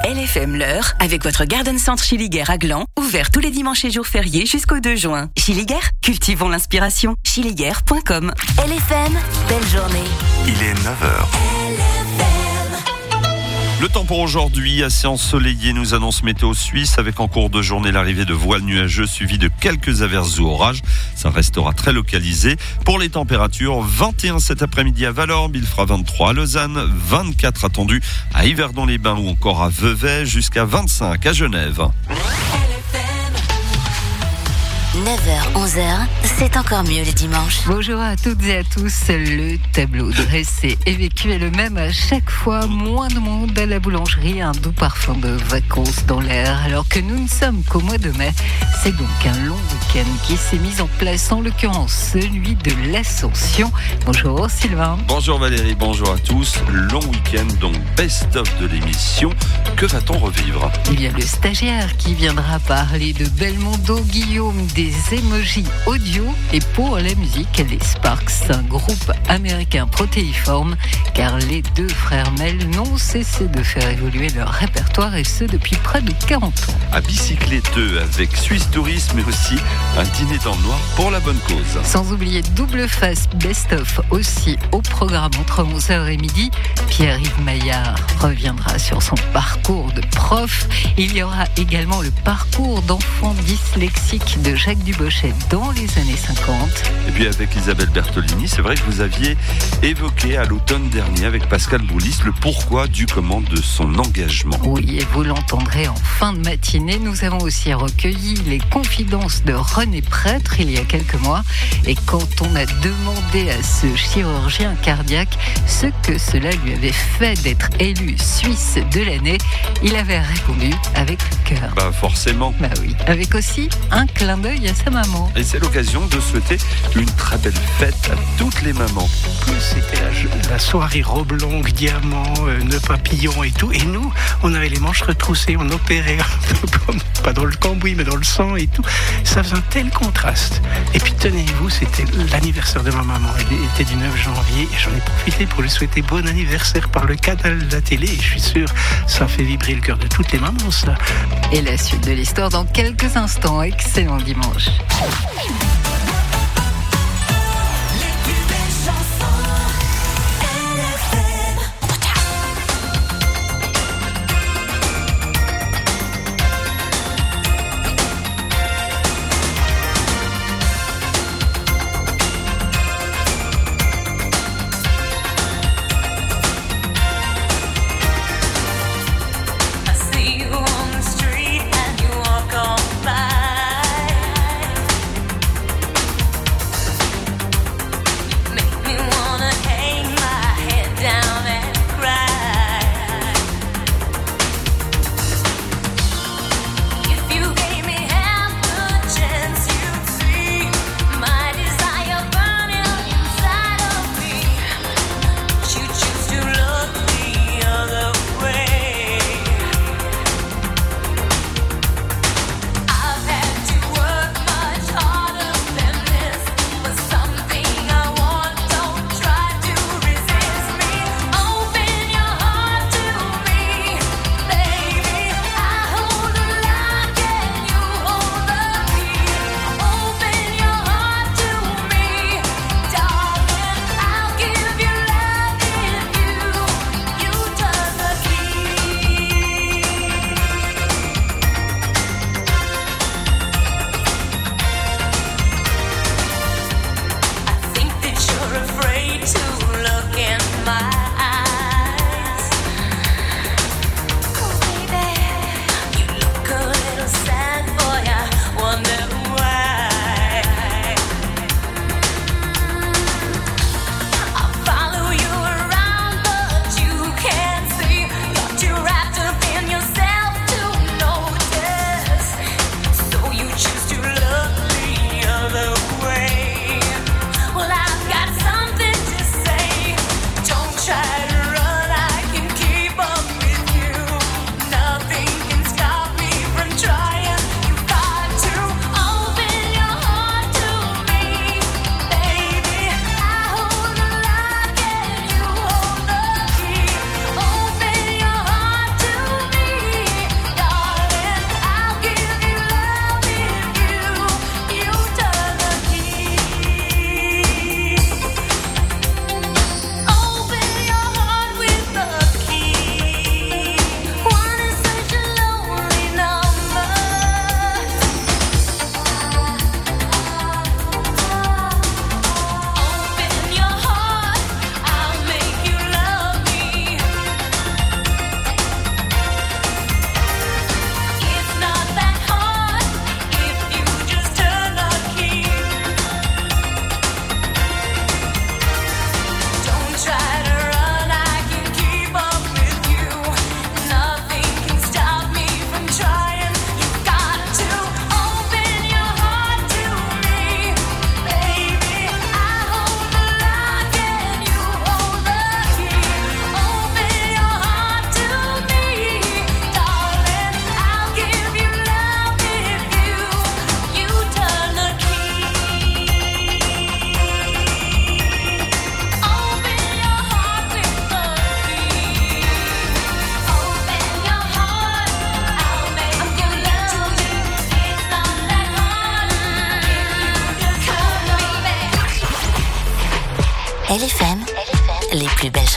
LFM l'heure avec votre Garden Centre Chiliguère à Gland, ouvert tous les dimanches et jours fériés jusqu'au 2 juin. Chiliguère, cultivons l'inspiration. Chiliguère.com. LFM, belle journée. Il est 9h. Le temps pour aujourd'hui, assez ensoleillé, nous annonce Météo Suisse, avec en cours de journée l'arrivée de voiles nuageux suivies de quelques averses ou orages. Ça restera très localisé. Pour les températures, 21 cet après-midi à Valorbe, il fera 23 à Lausanne, 24 attendus à Yverdon-les-Bains ou encore à Vevey, jusqu'à 25 à Genève. 9h, 11h, c'est encore mieux le dimanche. Bonjour à toutes et à tous. Le tableau dressé et vécu est le même à chaque fois. Moins de monde à la boulangerie, un doux parfum de vacances dans l'air. Alors que nous ne sommes qu'au mois de mai, c'est donc un long week-end qui s'est mis en place, en l'occurrence celui de l'Ascension. Bonjour Sylvain. Bonjour Valérie, bonjour à tous. Long week-end, donc best-of de l'émission. Que va-t-on revivre ? Il y a le stagiaire qui viendra parler de Belmondo, Guillaume, des émojis audio, et pour la musique, les Sparks, un groupe américain protéiforme, car les deux frères Mel n'ont cessé de faire évoluer leur répertoire, et ce depuis près de 40 ans. À bicycletteux avec Suisse Tourisme, mais aussi un dîner dans le noir pour la bonne cause. Sans oublier double face best-of aussi au programme entre 11h et midi. Pierre-Yves Maillard reviendra sur son parcours de prof. Il y aura également le parcours d'enfant dyslexique de Jacques Dubochet dans les années 50. Et puis avec Isabelle Bertolini, c'est vrai que vous aviez évoqué à l'automne dernier avec Pascal Boulis le pourquoi du comment de son engagement. Oui, et vous l'entendrez en fin de matinée. Nous avons aussi recueilli les confidences de René Prêtre il y a quelques mois. Et quand on a demandé à ce chirurgien cardiaque ce que cela lui avait fait d'être élu Suisse de l'année, il avait répondu avec le cœur. Forcément. Oui, avec aussi un clin d'œil à sa maman. Et c'est l'occasion de souhaiter une très belle fête à toutes les mamans. C'était la soirée robe longue, diamant, nœud papillon et tout. Et nous, on avait les manches retroussées, on opérait un peu comme, pas dans le cambouis, mais dans le sang et tout. Ça faisait un tel contraste. Et puis tenez-vous, c'était l'anniversaire de ma maman. Elle était du 9 janvier et j'en ai profité pour lui souhaiter bon anniversaire par le canal de la télé. Et je suis sûr, ça fait vibrer le cœur de toutes les mamans, ça. Et la suite de l'histoire dans quelques instants. Excellent dimanche.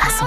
façon.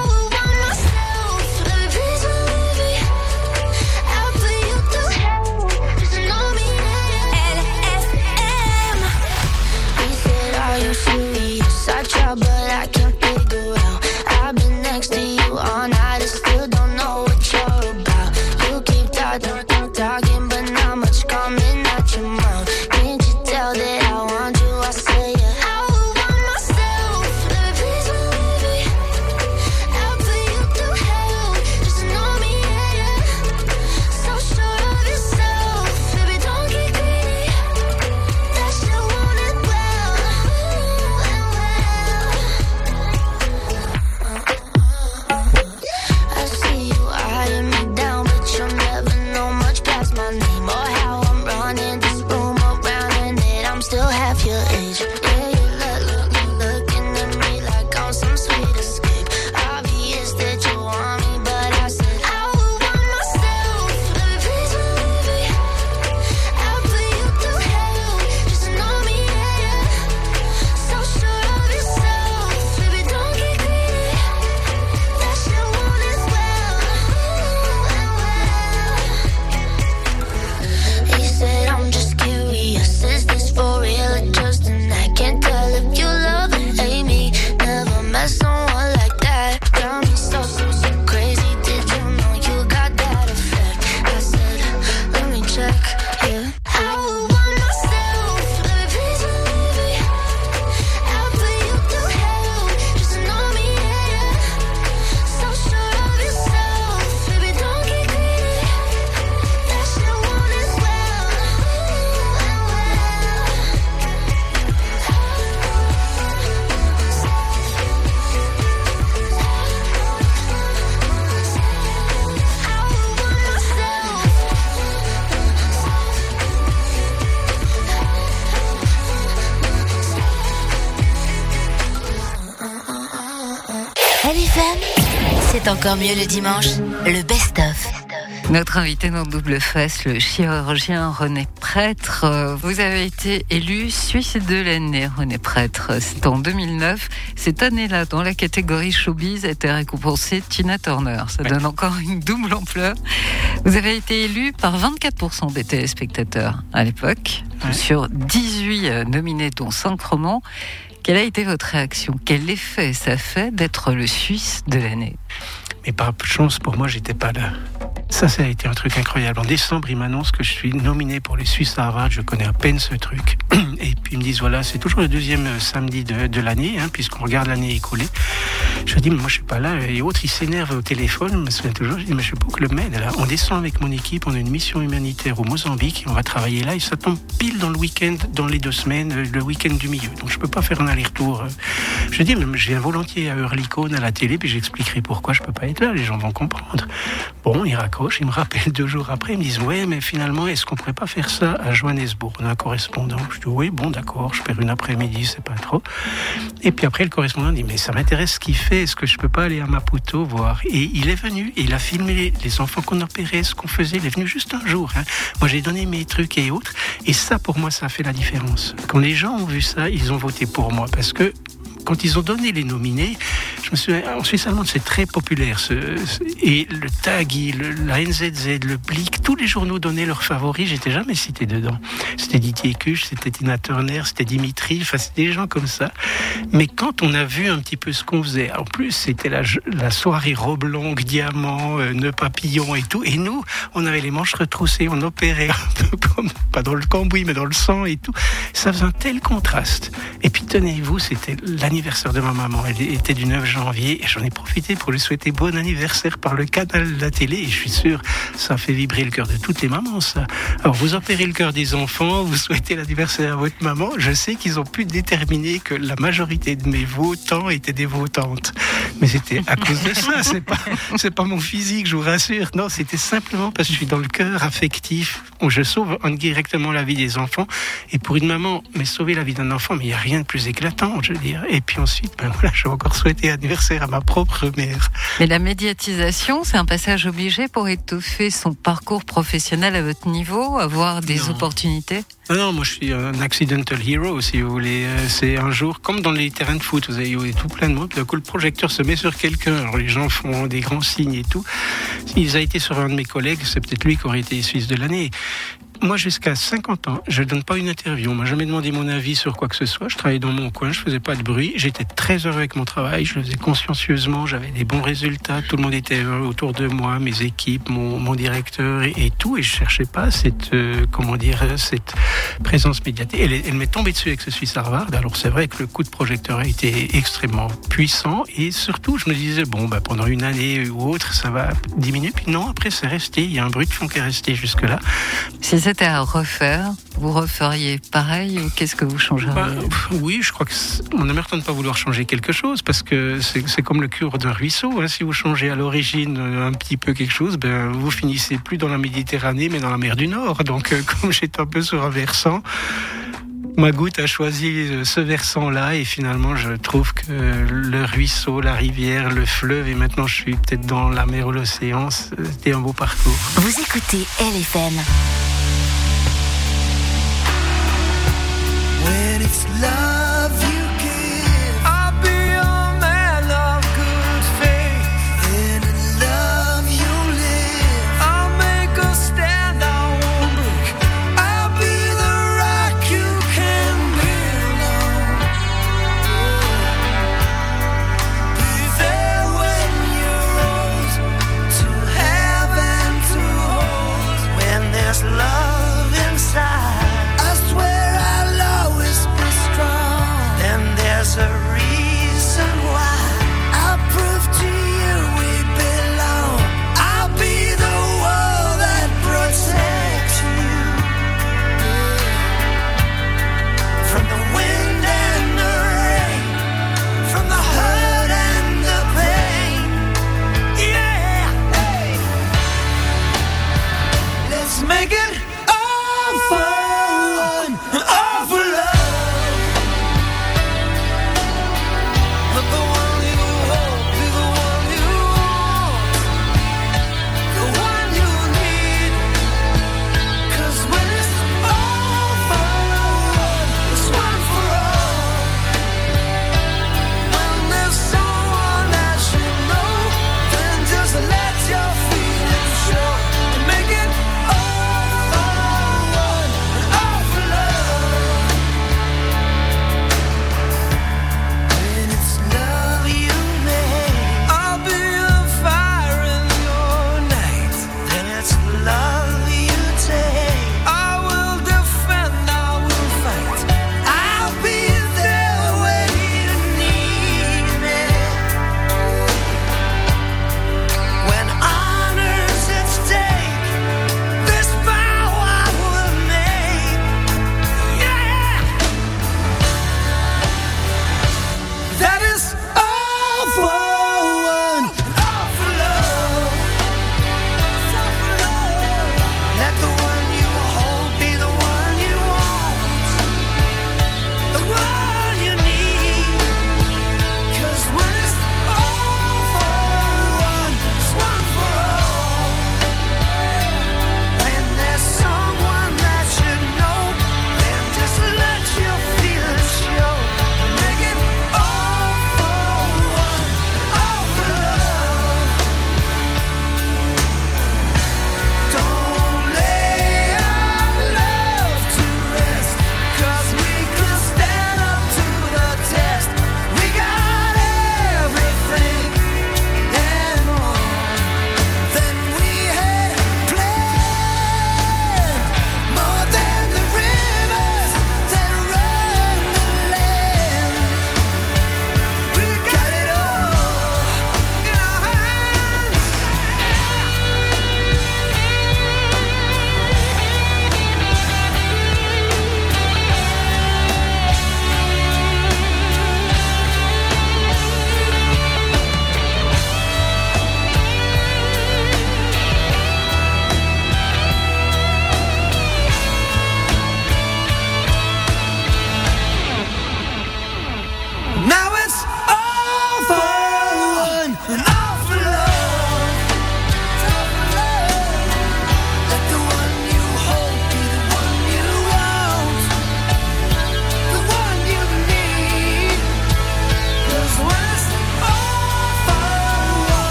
LFM, c'est encore mieux le dimanche, le best-of. Notre invité dans Double Face, le chirurgien René Prêtre. Vous avez été élu Suisse de l'année, René Prêtre. C'est en 2009. Cette année-là, dans la catégorie showbiz, a été récompensée Tina Turner. Ça donne encore une double ampleur. Vous avez été élu par 24% des téléspectateurs à l'époque, sur 18 nominés, dont 5 romans. Quelle a été votre réaction? Quel effet ça fait d'être le Suisse de l'année? Mais par chance, pour moi, j'étais pas là. Ça a été un truc incroyable. En décembre, ils m'annoncent que je suis nominé pour les Suisses à Harvard. Je connais à peine ce truc. Et puis ils me disent, voilà, c'est toujours le deuxième samedi de l'année, puisqu'on regarde l'année écoulée. Je dis, mais moi, je suis pas là. Et autres, ils s'énervent au téléphone. Je me souviens toujours, je dis, mais je sais pas où que le mène. Là, on descend avec mon équipe, on a une mission humanitaire au Mozambique. Et on va travailler là. Et ça tombe pile dans le week-end, dans les 2 semaines, le week-end du milieu. Donc, je peux pas faire un aller-retour. Je dis, mais je viens volontiers à Hurlicone, à la télé, puis j'expliquerai pourquoi je peux pas être là. Les gens vont comprendre. Bon, ils raccrochent. Ils me rappellent 2 jours après. Ils me disent, ouais, mais finalement, est-ce qu'on pourrait pas faire ça à Johannesburg? On a un correspondant. Je dis, oui, bon, d'accord. Je perds une après-midi, c'est pas trop. Et puis après, le correspondant dit, mais ça m'intéresse ce qu'il fait. Est-ce que je peux pas aller à Maputo voir? Et il est venu et il a filmé les enfants qu'on opérait, ce qu'on faisait. Il est venu juste un jour. Moi, j'ai donné mes trucs et autres. Et ça, pour moi, ça a fait la différence. Quand les gens ont vu ça, ils ont voté pour moi parce que quand ils ont donné les nominés, je me souviens, en Suisse allemande, c'est très populaire. Et le Tagi, la NZZ, le Blick, tous les journaux donnaient leurs favoris. J'étais jamais cité dedans. C'était Didier Cuche, c'était Tina Turner, c'était Dimitri, enfin, c'était des gens comme ça. Mais quand on a vu un petit peu ce qu'on faisait, en plus, c'était la soirée robe longue, diamant, nœud papillon et tout. Et nous, on avait les manches retroussées, on opérait un peu comme, pas dans le cambouis, mais dans le sang et tout. Ça faisait un tel contraste. Et puis, tenez-vous, c'était l'anniversaire de ma maman. Elle était du 9 janvier et j'en ai profité pour lui souhaiter bon anniversaire par le canal de la télé et je suis sûr ça fait vibrer le cœur de toutes les mamans, ça. Alors vous opérez le cœur des enfants, vous souhaitez l'anniversaire à votre maman, je sais qu'ils ont pu déterminer que la majorité de mes votants étaient des votantes, mais c'était à cause de ça. C'est pas mon physique, je vous rassure, non, c'était simplement parce que je suis dans le cœur affectif où je sauve indirectement la vie des enfants. Et pour une maman, mais sauver la vie d'un enfant, mais il n'y a rien de plus éclatant, je veux dire. Et puis ensuite, voilà, je vais encore souhaiter anniversaire à ma propre mère. Mais la médiatisation, c'est un passage obligé pour étoffer son parcours professionnel à votre niveau, avoir des opportunités? Non, moi je suis un accidental hero, si vous voulez. C'est un jour, comme dans les terrains de foot, vous avez tout plein de monde, d'un coup le projecteur se met sur quelqu'un, alors les gens font des grands signes et tout. S'il a été sur un de mes collègues, c'est peut-être lui qui aurait été Suisse de l'année. Moi, jusqu'à 50 ans, je ne donne pas une interview. On m'a jamais demandé mon avis sur quoi que ce soit. Je travaillais dans mon coin, je faisais pas de bruit. J'étais très heureux avec mon travail. Je le faisais consciencieusement. J'avais des bons résultats. Tout le monde était heureux autour de moi, mes équipes, mon directeur et tout. Et je cherchais pas cette présence médiatique. Elle m'est tombée dessus avec ce Suisse Harvard. Alors c'est vrai que le coup de projecteur a été extrêmement puissant. Et surtout, je me disais, pendant une année ou autre, ça va diminuer. Puis non, après, c'est resté. Il y a un bruit de fond qui est resté jusque-là. Si c'était à refaire, vous referiez pareil ou qu'est-ce que vous changeriez? Oui, je crois qu'on a de ne pas vouloir changer quelque chose parce que c'est comme le cours d'un ruisseau. Hein. Si vous changez à l'origine un petit peu quelque chose, vous finissez plus dans la Méditerranée mais dans la mer du Nord. Donc comme j'étais un peu sur un versant, ma goutte a choisi ce versant-là et finalement je trouve que le ruisseau, la rivière, le fleuve et maintenant je suis peut-être dans la mer ou l'océan, c'était un beau parcours. Vous écoutez LFM. When it's love you give, I'll be a man of good faith. And in love you live, I'll make a stand, I won't break. I'll be the rock you can build on. Be there when you're old, to have and to hold. When there's love inside, I swear I'll always be strong.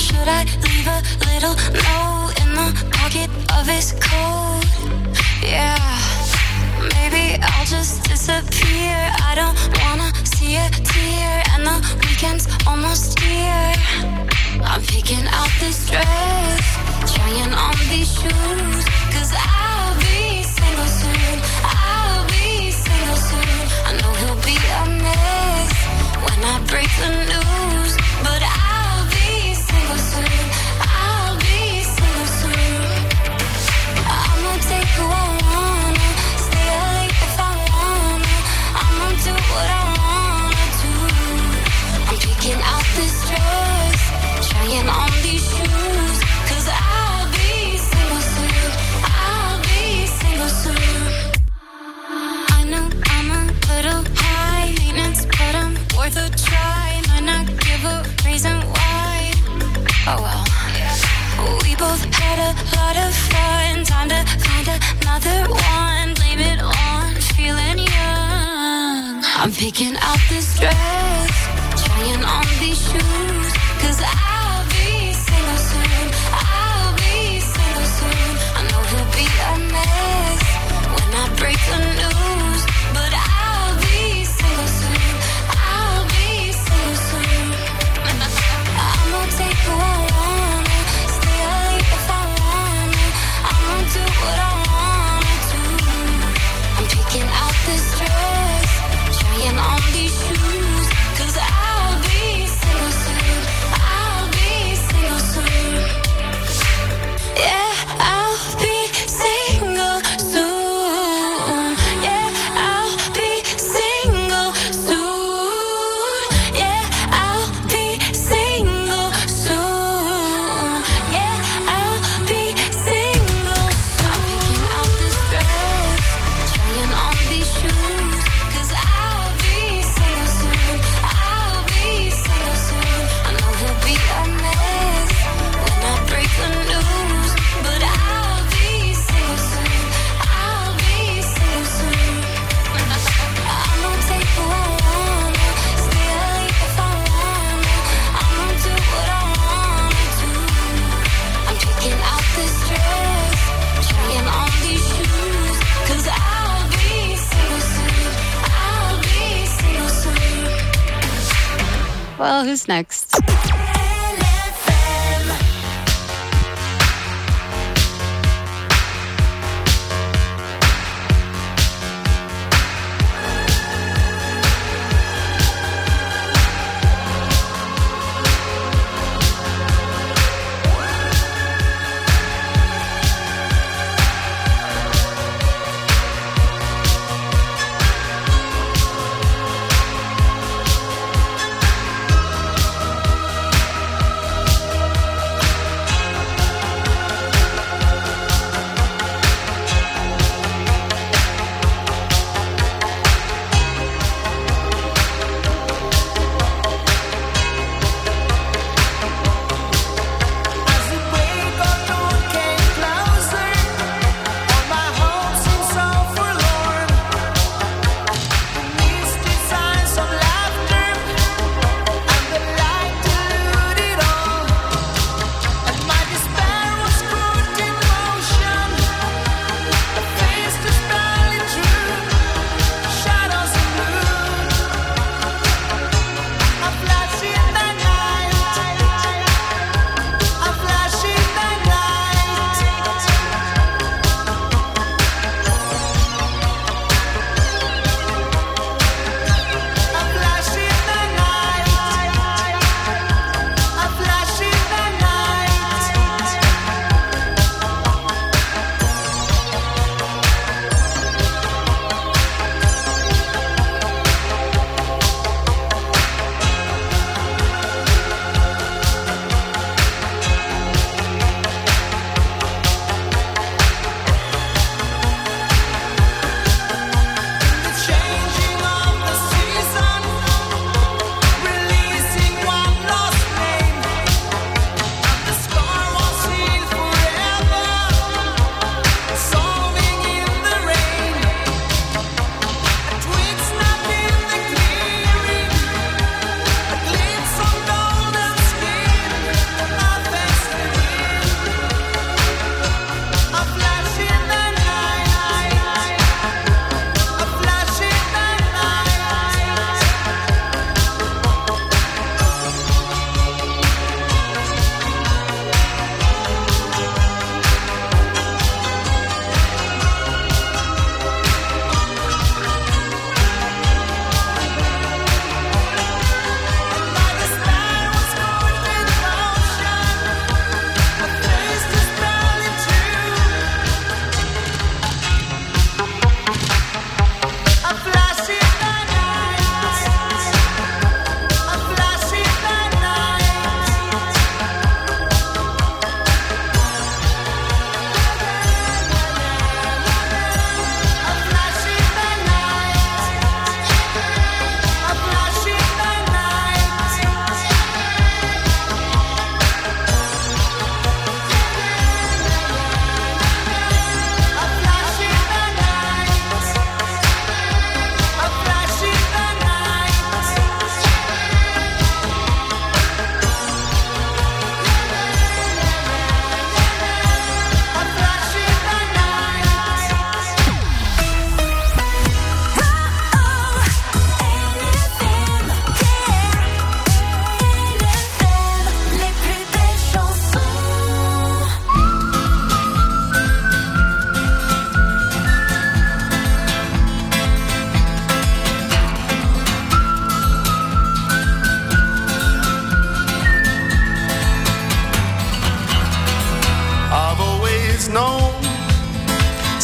Should I leave a little note in the pocket of his coat? Yeah, maybe I'll just disappear. I don't wanna see a tear, and the weekend's almost here. I'm picking out this dress, trying on these shoes, 'cause I'll be single soon. I'll be single soon. I know he'll be a mess when I break the news, but I'll be single soon. I'll be single soon. I'ma take who I wanna, stay late if I wanna. I'ma do what I wanna do. I'm picking out this dress, trying on these shoes, 'cause I'll be single soon. I'll be single soon. I know I'm a little high maintenance, but I'm worth a try. Might not give a reason why. Oh well. We both had a lot of fun. Time to find another one. Blame it on feeling young. I'm picking out this dress, trying on these shoes, 'cause I'll be single soon. I'll be single soon. I know he'll be a mess when I break the news, but I'll be single soon. I'll be single soon. I'ma take who I wanna, stay late if I wanna. I'ma do what I wanna do. I'm picking out this dress, trying on these shoes, 'cause I'll be single soon. I'll be single soon. Yeah, I'll be single soon. Yeah, I'll be single soon. Yeah, I'll be single soon. Yeah, I'll be single soon. I'm picking out this dress, trying on these shoes, 'cause I'll be single soon. I'll be single soon. I know he'll be a mess when I break the news, but I'll be single soon. I'll be single soon. I'ma take who I wanna, stay late if I wanna. I'ma do what I wanna do. I'm picking out this dress, trying on these shoes, 'cause I'll be single soon. I'll be single soon. Well, who's next?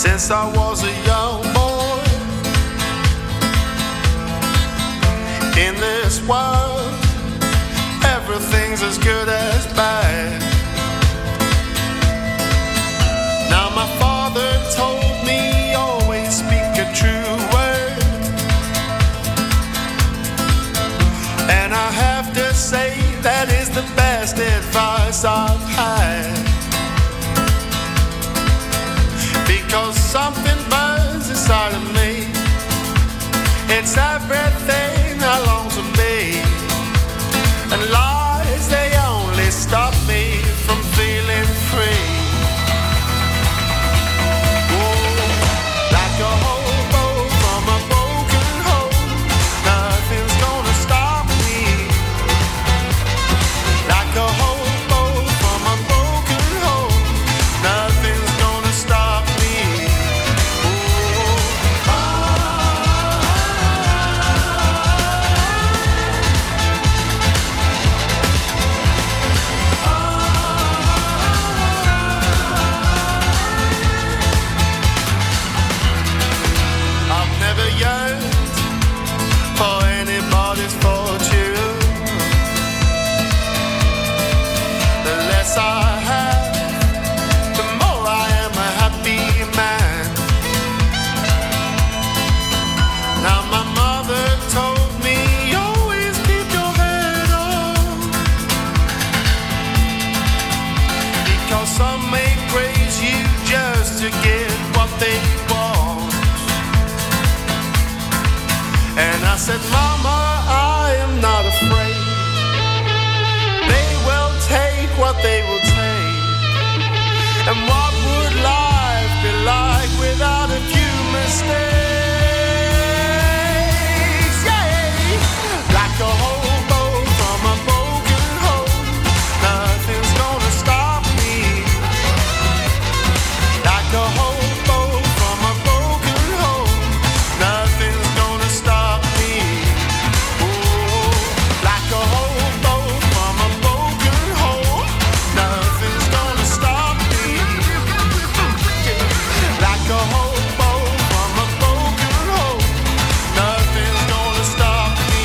since I was a young boy. In this world, everything's as good as bad. Now my father told me always speak a true word, and I have to say that is the best advice I've had. Because something burns inside of me, it's everything I long to be, and lies, they only stop me from feeling free. Like a hobo from a broken home, nothing's gonna stop me. Like a hobo from a broken home, nothing's gonna stop me. I've never yearned for anybody's fortune. The less I have, the more I am a happy man. Now my mother told me, always keep your head on, because some may praise you just to get what they want. And I said, Mama, I am not afraid. They will take what they will take. And what would life be like without a few mistakes? Yeah. Like a hobo from a broken home, nothing's gonna stop me. Like a hobo from a broken home, nothing's gonna stop me. Oh, like a hobo from a broken home, nothing's gonna stop me. Like a hobo from a broken home, nothing's gonna stop me.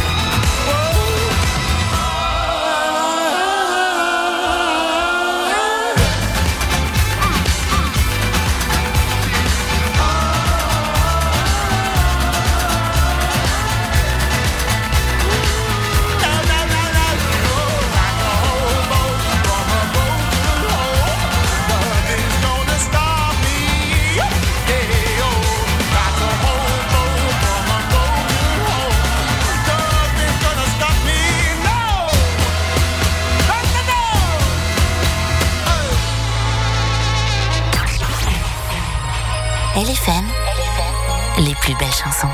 LFM, les plus belles chansons.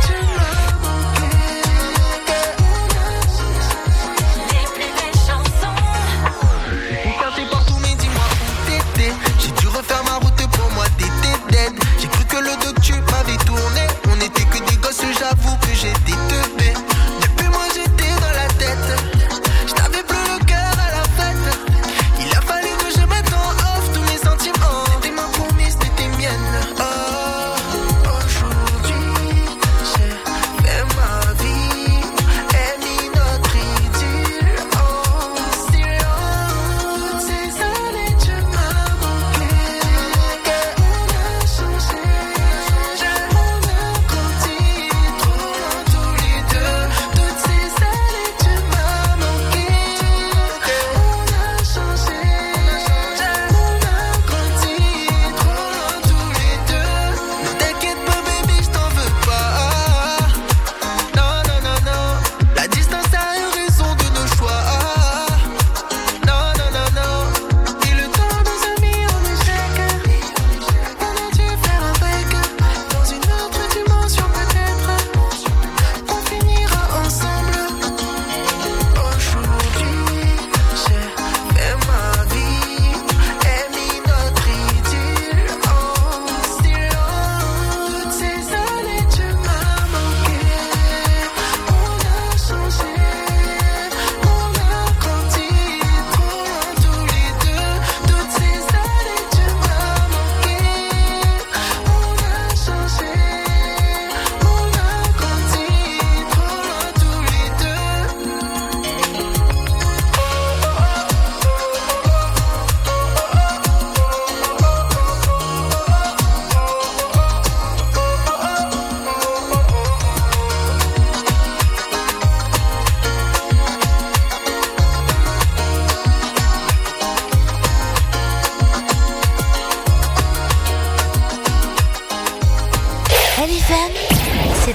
Quand t'es partout, mais dis-moi où t'étais. J'ai dû refaire ma route pour moi, t'étais dead. J'ai cru que le dos que tu m'avais tourné. On était que des gosses, j'avoue que j'étais teubé. Depuis moi j'étais dans la tête. Je n'avais plus le cœur à la fête. Il a fallu que je mette en off tous mes sentiments. T'étais ma promise, t'étais mienne. Oh, aujourd'hui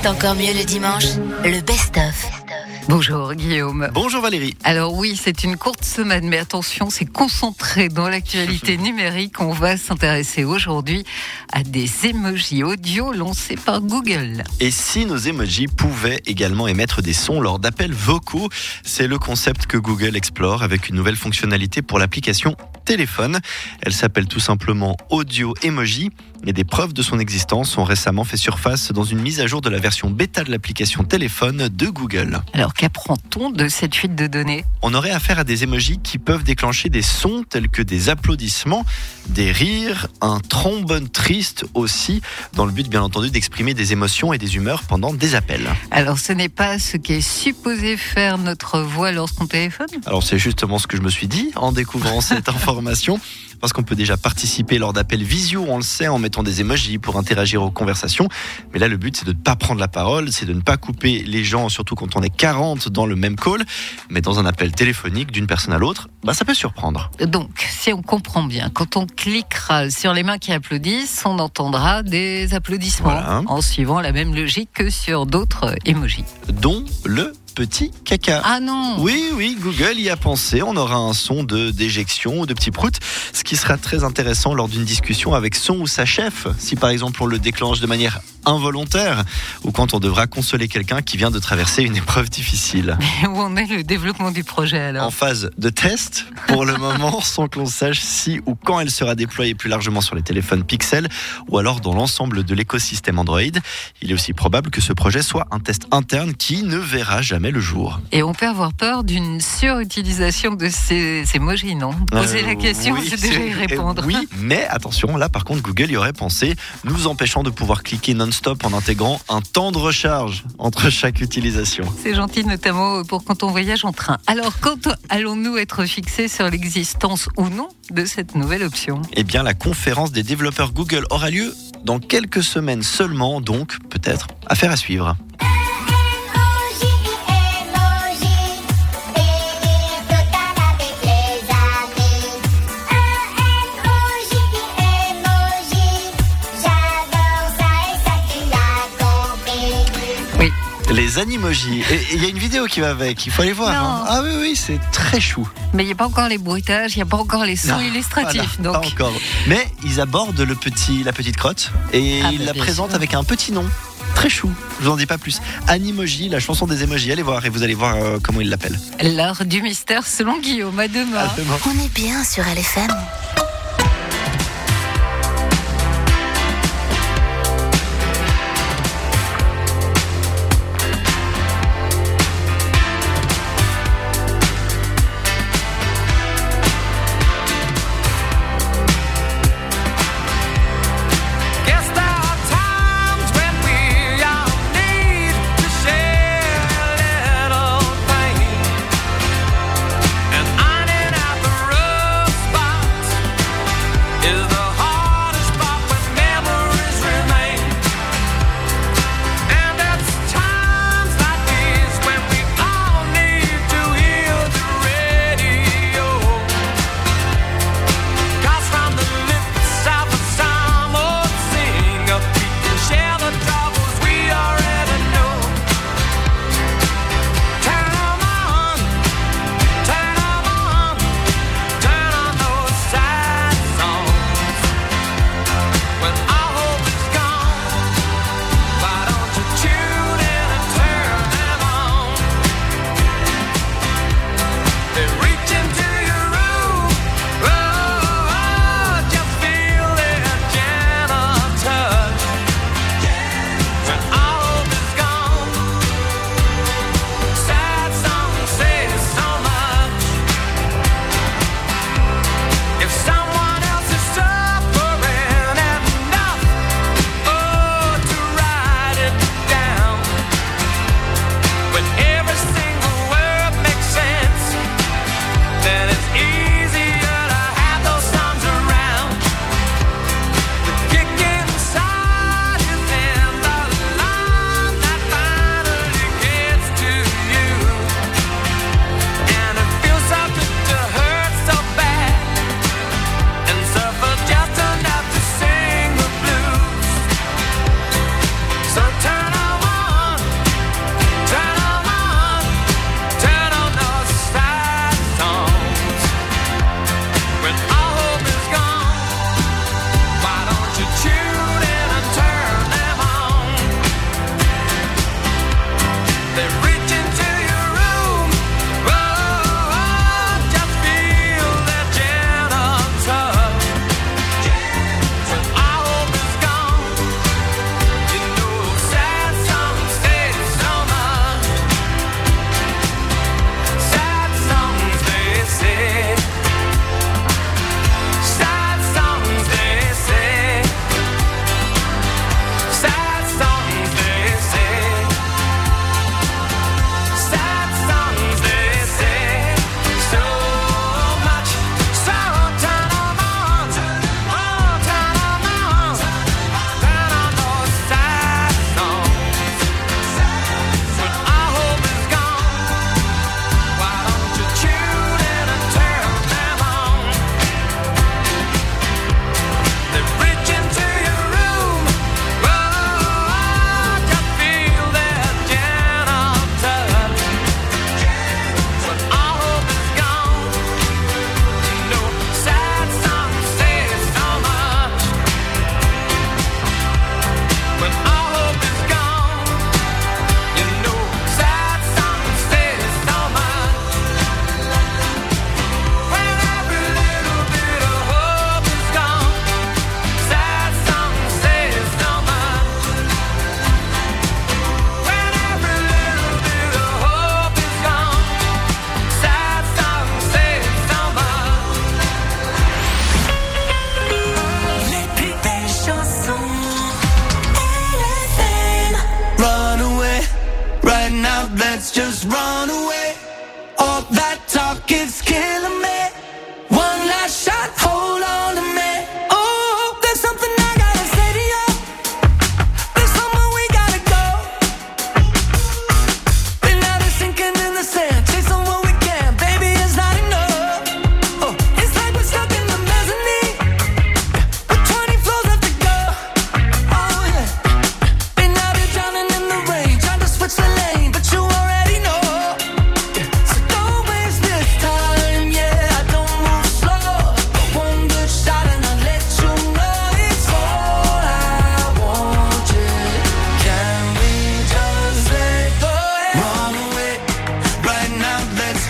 C'est encore mieux le dimanche, le best-of. Bonjour Guillaume. Bonjour Valérie. Alors oui, c'est une courte semaine, mais attention, c'est concentré dans l'actualité numérique. On va s'intéresser aujourd'hui à des emojis audio lancés par Google. Et si nos emojis pouvaient également émettre des sons lors d'appels vocaux, c'est le concept que Google explore avec une nouvelle fonctionnalité pour l'application téléphone. Elle s'appelle tout simplement Audio Emoji et des preuves de son existence ont récemment fait surface dans une mise à jour de la version bêta de l'application téléphone de Google. Alors qu'apprend-on de cette fuite de données ? On aurait affaire à des emojis qui peuvent déclencher des sons tels que des applaudissements, des rires, un trombone triste aussi, dans le but bien entendu d'exprimer des émotions et des humeurs pendant des appels. Alors ce n'est pas ce qu'est supposé faire notre voix lorsqu'on téléphone ? Alors c'est justement ce que je me suis dit en découvrant cette information. Parce qu'on peut déjà participer lors d'appels visio, on le sait, en mettant des emojis pour interagir aux conversations. Mais là, le but, c'est de ne pas prendre la parole, c'est de ne pas couper les gens, surtout quand on est 40 dans le même call. Mais dans un appel téléphonique d'une personne à l'autre, ça peut surprendre. Donc, si on comprend bien, quand on cliquera sur les mains qui applaudissent, on entendra des applaudissements, voilà, en suivant la même logique que sur d'autres emojis. Dont le petit caca. Ah non! Oui, Google y a pensé. On aura un son de déjection ou de petit prout, ce qui sera très intéressant lors d'une discussion avec son ou sa chef. Si par exemple on le déclenche de manière involontaire ou quand on devra consoler quelqu'un qui vient de traverser une épreuve difficile. Mais où en est le développement du projet alors ? En phase de test, pour le moment, sans que l'on sache si ou quand elle sera déployée plus largement sur les téléphones Pixel ou alors dans l'ensemble de l'écosystème Android. Il est aussi probable que ce projet soit un test interne qui ne verra jamais le jour. Et on peut avoir peur d'une surutilisation de ces emojis, non ? Poser la question, oui, c'est déjà y répondre. Oui, mais attention, là par contre Google y aurait pensé, nous empêchant de pouvoir cliquer non-stop en intégrant un temps de recharge entre chaque utilisation. C'est gentil, notamment pour quand on voyage en train. Alors, quand allons-nous être fixés sur l'existence ou non de cette nouvelle option ? Eh bien, la conférence des développeurs Google aura lieu dans quelques semaines seulement, donc peut-être affaire à suivre. Les animojis. Et il y a une vidéo qui va avec, il faut aller voir. Hein. Ah oui, c'est très chou. Mais il n'y a pas encore les bruitages, il n'y a pas encore les sons illustratifs. Voilà, donc. pas encore. Mais ils abordent la petite crotte et ils la présentent avec un petit nom. Très chou, je vous en dis pas plus. Animoji, la chanson des emojis, allez voir et vous allez voir comment ils l'appellent. L'heure du mystère selon Guillaume, à demain. On est bien sur LFM. And ironing out the rough spots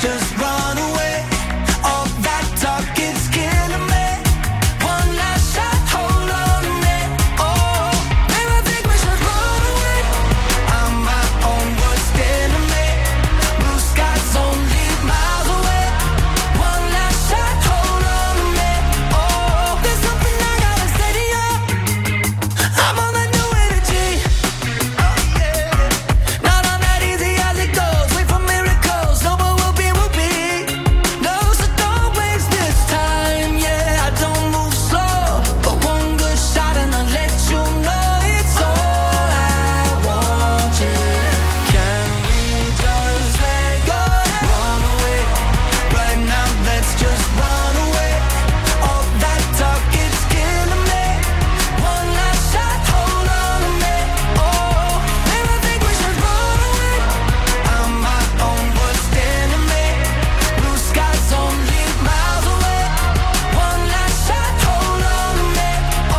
just run away. All that talk, it's killing me. One last shot, hold on a minute. Oh, maybe I think we should run away. I'm my own worst enemy. Blue skies only miles away. One last shot, hold on a minute. Oh, there's something I gotta say to you. I'm on that new energy. Oh yeah, not on that easy as it goes. Wait for miracles. No, but we'll be. No, so don't waste this time. Yeah, I don't move slow, but one good shot and I'll let you know it's all I want. Yeah, can we just let go? Run away right now. Let's just run away. All that talk, it's killing me. One last shot, hold on a minute. Oh, maybe I think we should run away. I'm my own worst enemy. Blue skies only miles away. One last shot, hold on a minute. Oh,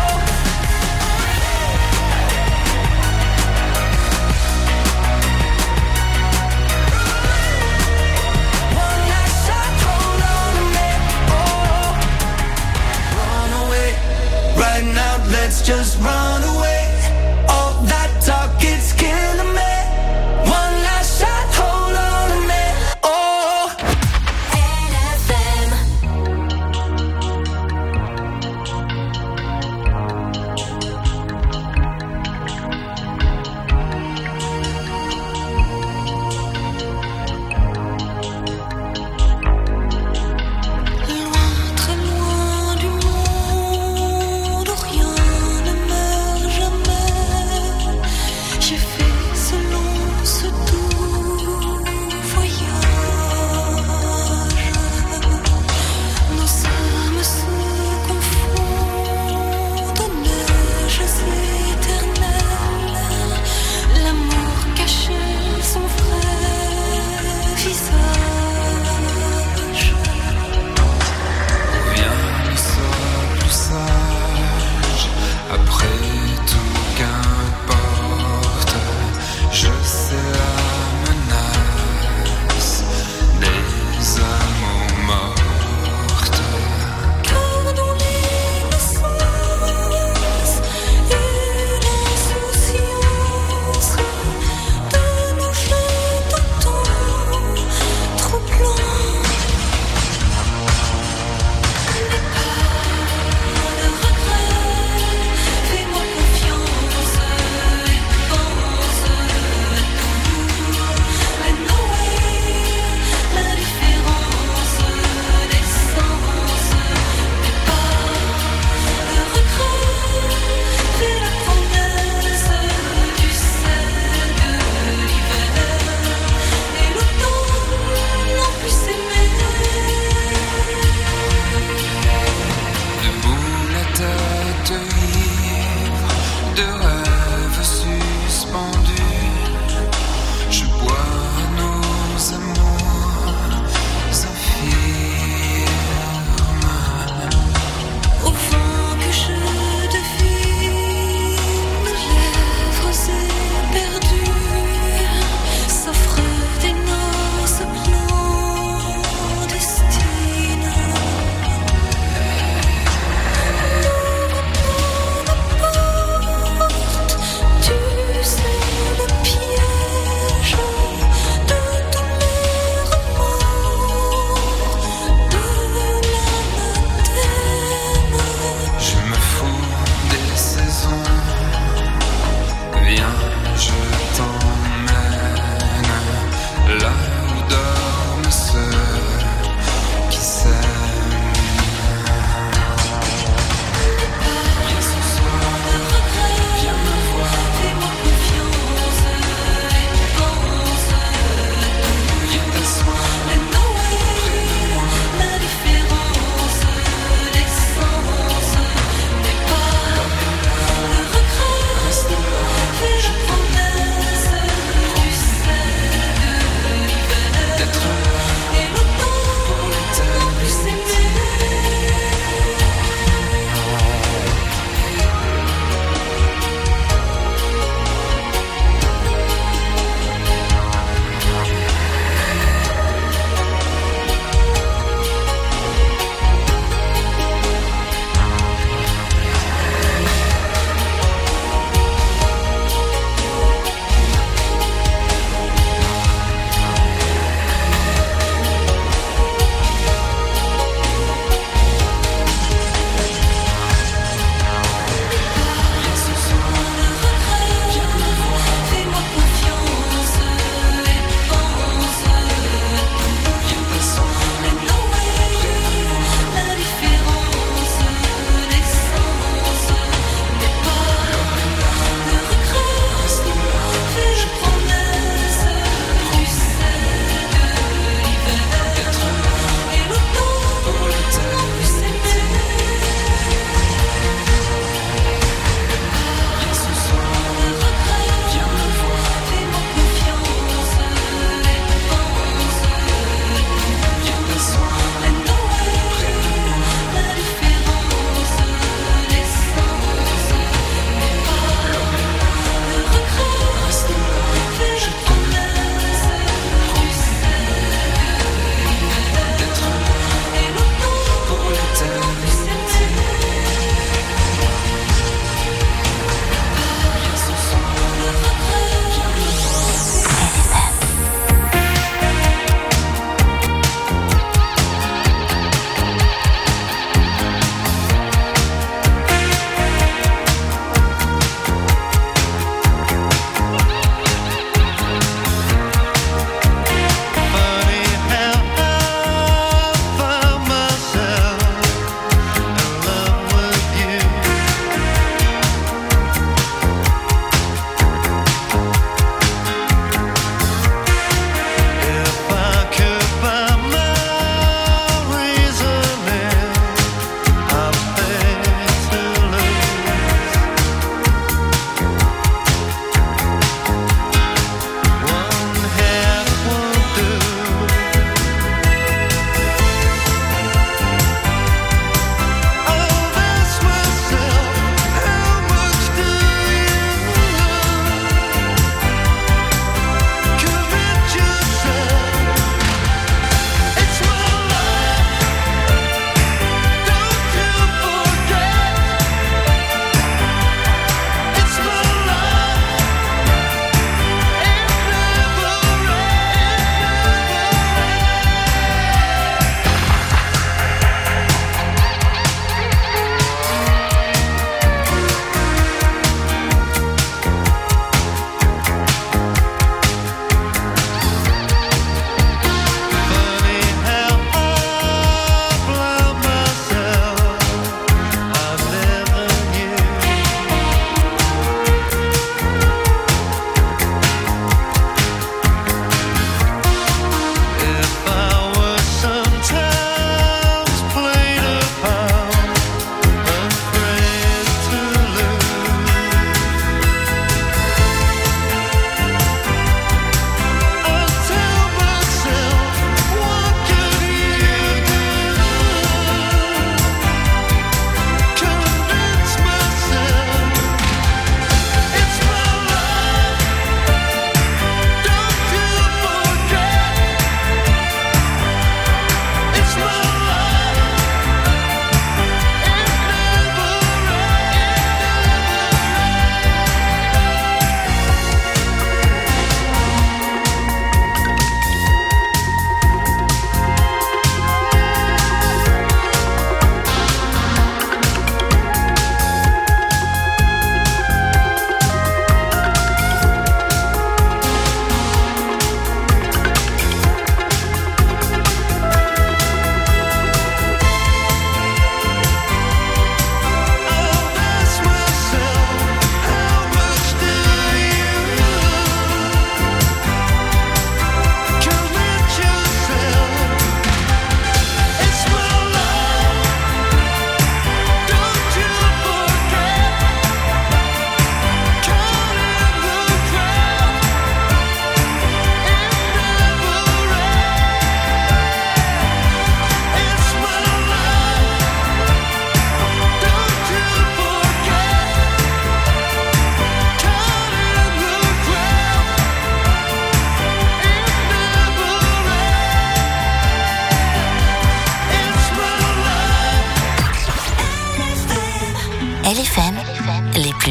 one last shot, hold on a minute. Oh, run away right now. Let's just run away. All that talk, it's killing me. One last shot, hold on a minute. Oh. Loin, très loin du monde où rien ne meurt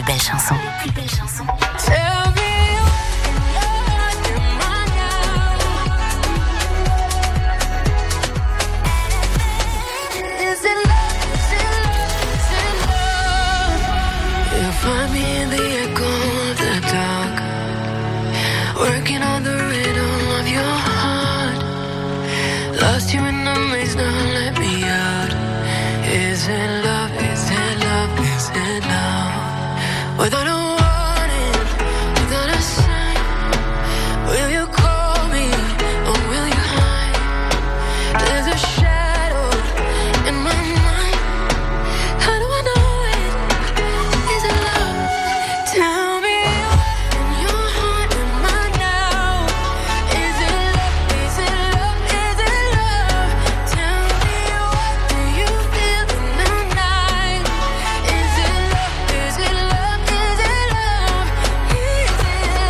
belles chansons. Tell me what you're mine now. Is it love? Is it love? Is it love? You'll find me in the echo of the dark, working on the rhythm of your heart. Lost you in the maze, now let me out. Is it love? Is it love? Is it love? Without a warning, without a sign, will you call me or will you hide? There's a shadow in my mind. How do I know it? Is it love? Tell me what in your heart am I now? Is it love? Is it love? Is it love? Tell me what do you feel in the night? Is it love? Is it love? Is it love? Is it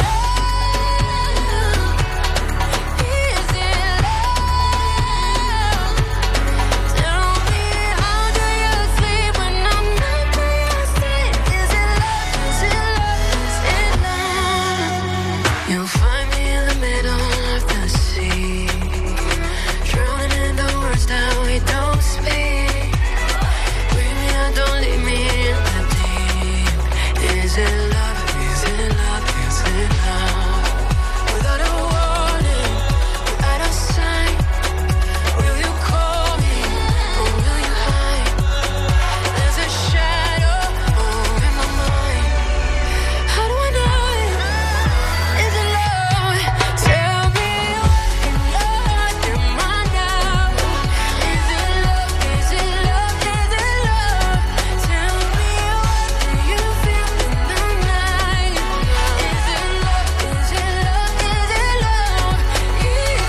You'll find me in the middle of the sea, drowning in the words that we don't speak. Bring me out, don't leave me in the deep. Is it love? Is it love? Is it love? Without a warning, without a sign, will you call me or will you hide? There's a shadow in my mind. How do I know it? Is it love? Tell me what in your heart am I now? Is it love? Is it love? Is it love? Tell me what do you feel in the night? Is it love? Is it love? Is it love? Is it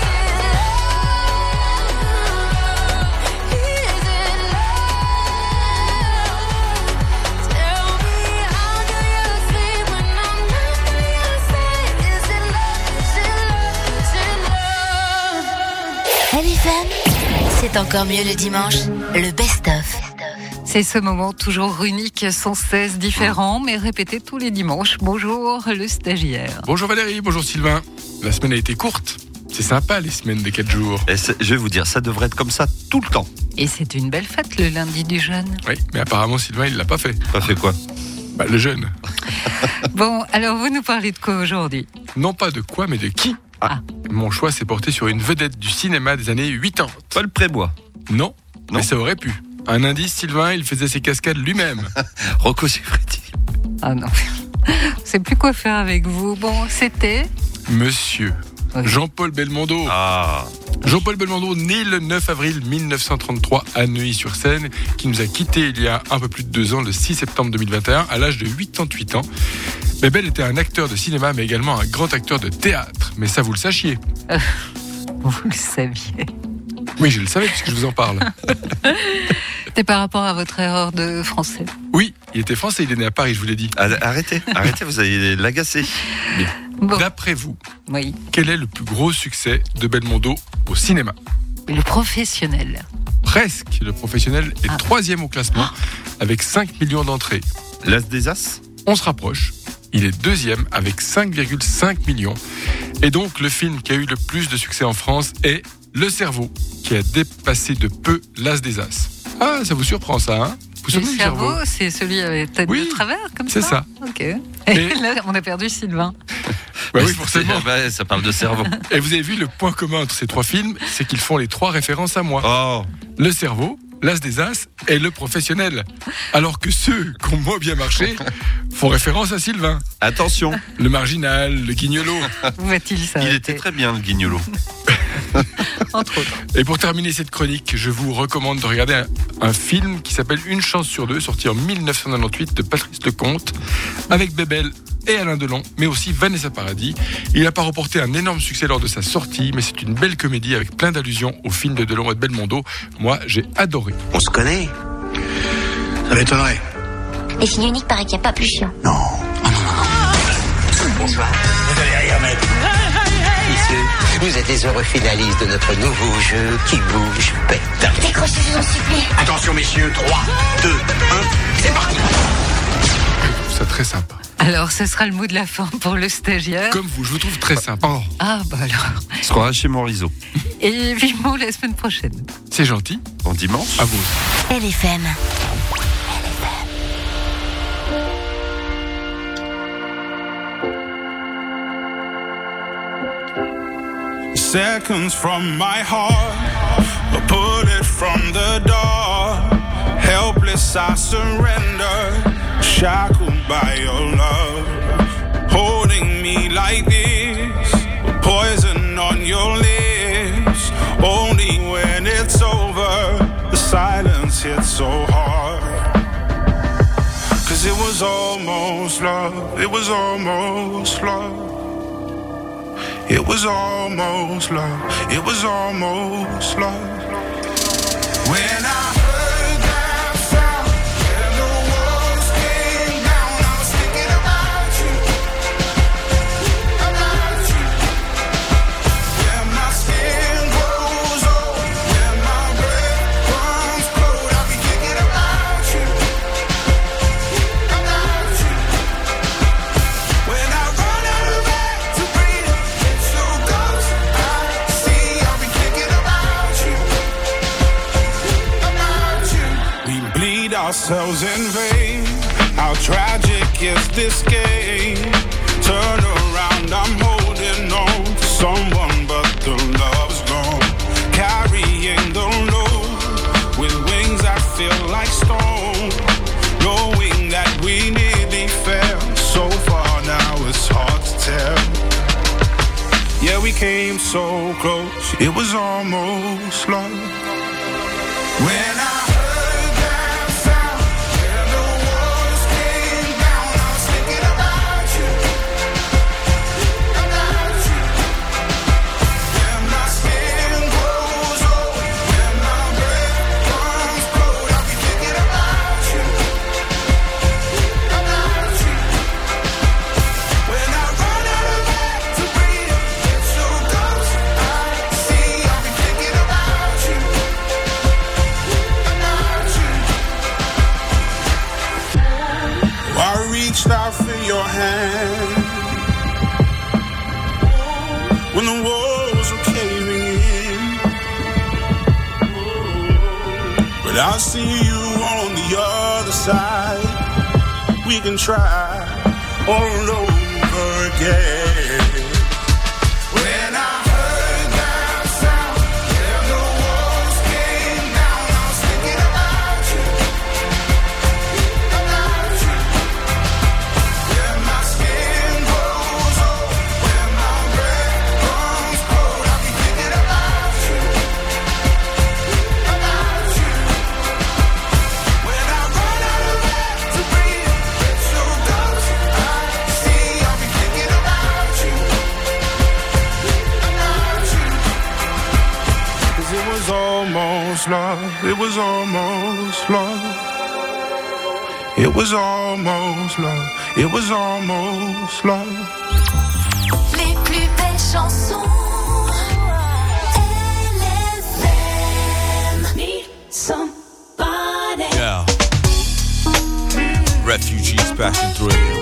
love? Is it love? Tell me how do you sleep when I'm not by your side? Is it love? Is it love? Is it love? LFM, c'est encore mieux le dimanche, le best-of. C'est ce moment toujours unique, sans cesse différent, mais répété tous les dimanches. Bonjour, le stagiaire. Bonjour Valérie, bonjour Sylvain. La semaine a été courte. C'est sympa les semaines des 4 jours. Et je vais vous dire, ça devrait être comme ça tout le temps. Et c'est une belle fête le lundi du jeûne. Oui, mais apparemment Sylvain il l'a pas fait. Ça fait quoi? Bah, le jeûne. Bon, alors vous nous parlez de quoi aujourd'hui? Non pas de quoi mais de qui. Ah. Mon choix s'est porté sur une vedette du cinéma des années 80. Paul Prébois. Non, Non. mais ça aurait pu. Un indice, Sylvain, il faisait ses cascades lui-même. Rocco Siffredi. Ah non, c'est plus quoi faire avec vous. Bon, c'était... Monsieur Oui. Jean-Paul Belmondo. Ah. Jean-Paul Belmondo, né le 9 avril 1933 à Neuilly-sur-Seine, qui nous a quittés il y a un peu plus de 2 ans, le 6 septembre 2021, à l'âge de 88 ans. Bébel était un acteur de cinéma, mais également un grand acteur de théâtre. Mais ça, vous le sachiez. Vous le saviez. Oui, je le savais puisque je vous en parle. C'était par rapport à votre erreur de français. Oui, il était français, il est né à Paris, je vous l'ai dit. Arrêtez, vous allez l'agacer. Bon, D'après vous, oui, quel est le plus gros succès de Belmondo au cinéma? le professionnel. Presque. Le professionnel est 3e au classement avec 5 millions d'entrées. L'As des As. On se rapproche. Il est 2e avec 5,5 millions. Et donc, le film qui a eu le plus de succès en France est Le Cerveau, qui a dépassé de peu L'As des As. Ah, ça vous surprend ça, hein? Vous Le souvenez du cerveau, c'est celui avec tête Oui, de travers, comme c'est ça. Ok. Et Et- là, on a perdu Sylvain. Bah oui, forcément. Bah, ça parle de cerveau. Et vous avez vu, le point commun entre ces 3 films, c'est qu'ils font les 3 références à moi. Oh. Le Cerveau, L'As des As et Le Professionnel. Alors que ceux qui ont moins bien marché font référence à Sylvain. Attention, Le Marginal, Le Guignolo. Où va-t-il ça il était très bien le guignolo. Entre autres. Et pour terminer cette chronique, je vous recommande de regarder un film qui s'appelle Une chance sur deux, sorti en 1998 de Patrice Lecomte, avec Bébel et Alain Delon, mais aussi Vanessa Paradis. Il n'a pas remporté un énorme succès lors de sa sortie, mais c'est une belle comédie avec plein d'allusions au film de Delon et de Belmondo. Moi, j'ai adoré. On se connaît? Ça m'étonnerait. Les filles uniques, paraît qu'il n'y a pas plus chiant. Non. Ah non. Bonsoir. Vous allez rien mettre. Messieurs, vous êtes les heureux finalistes de notre nouveau jeu qui bouge bête. Décrochez, je vous en supplie. Attention messieurs, 3, 2, 1, c'est parti. ça très sympa. Alors, ce sera le mot de la fin pour le stagiaire. Comme vous, je vous trouve très sympa. Oh, Ah, bah alors. ce sera chez Morisot. Et vivement la semaine prochaine. C'est gentil. En dimanche. À vous. LFM. Seconds from my heart, a bullet from the door. Helpless, I surrender, shackled by your love. Holding me like this, poison on your lips. Only when it's over, the silence hits so hard. 'Cause it was almost love, it was almost love. It was almost love, it was almost love. When I heard that sound, and the walls came down, I was thinking about you. When my skin grows old, when my breath runs cold, I'll be thinking about you. When I run out of air to breathe, ourselves in vain. How tragic is this game? Turn around, I'm holding on to someone, but the love's gone. Carrying the load with wings that feel like stone. Knowing that we nearly fell so far, now it's hard to tell. Yeah, we came so close, it was almost love. When I out for your hand when the walls were caving in, but I see you on the other side. We can try all over again. When I heard that sound, and the walls came down, I was thinking about you. Almost love, it was almost love. It was almost love, it was almost love. Les plus belles chansons. LFM. Need somebody. Yeah. Refugees passing through.